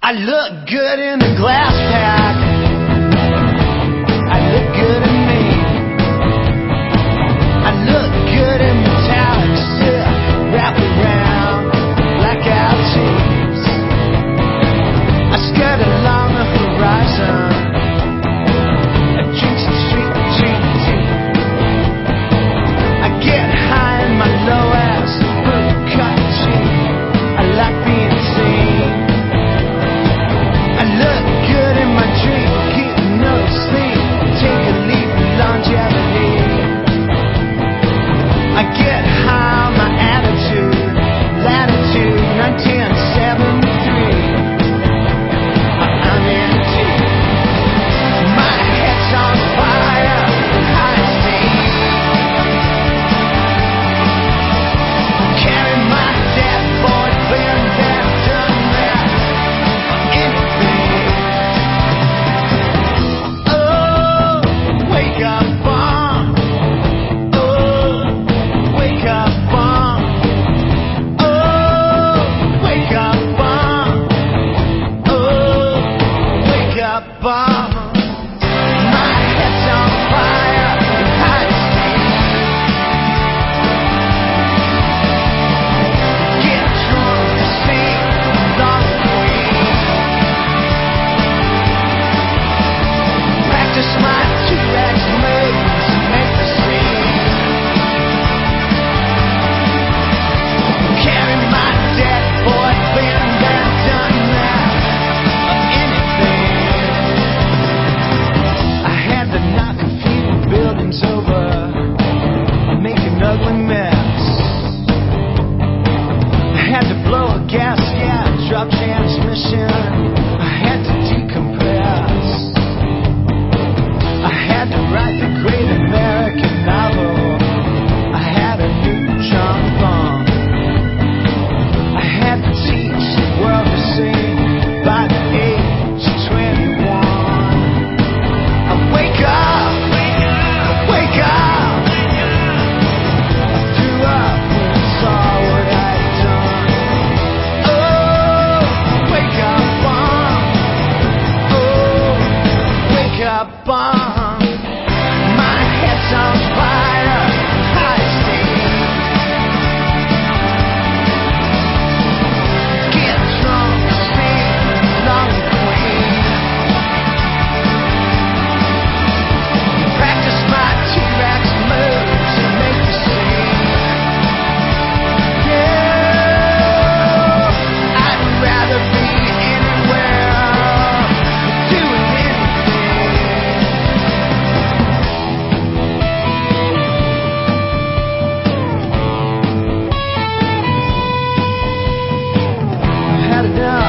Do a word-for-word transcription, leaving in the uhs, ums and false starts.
I look good in a glass pack. I look good in me. I look good in metallic silk wrapped around blackout tees. I skirt along the horizon. I drink some sweet cheap tea. I get high in my low ass boot cut cheek. I like being seen. I look good in my dream, keep no sleep, take a leap of longevity. I get high on my attitude, latitude nineteen seventy-three. I'm empty, my head's on fire, high steam. Carry my dead boy, been there, done that, anything. Oh, wake up bomb. Oh, wake up bomb. Oh, wake up bomb. Oh, wake up bomb. My head's on fire, hot steam. Get drunk, sing, long queen. Practice my T-Rex moves, make the scene. Carry my dead boy, been there, done that, anything. I had to knock a few buildings over, make an ugly mess. I had to blow a gas, yeah, drop transmission. I had to decompress. I had to write the great American novel. I had a new John Bond. I had to teach the world to sing by the age of twenty-one. I wake up, I wake up. I threw up when I saw what I'd done. Oh, wake up, bomb. Oh, wake up, bomb. My head's on fire, high steam. Get drunk, sing, long queen. Practice my T-Rex moves and make the scene. Yeah, I'd rather be anywhere, doing anything. I've had enough.